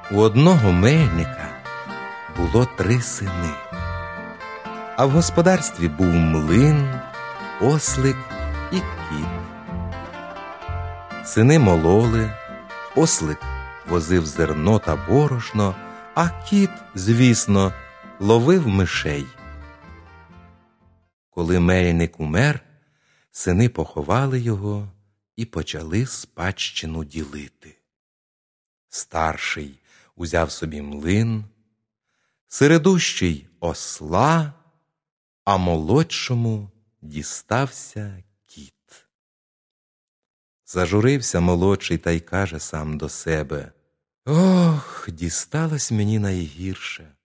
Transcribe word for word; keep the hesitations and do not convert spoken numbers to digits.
У одного мельника було три сини, а в господарстві був млин, ослик і кіт. Сини мололи, ослик возив зерно та борошно, а кіт, звісно, ловив мишей. Коли мельник умер, сини поховали його і почали спадщину ділити. Старший узяв собі млин, середущий – осла, а молодшому дістався кіт. Зажурився молодший та й каже сам до себе: «Ох, дісталось мені найгірше.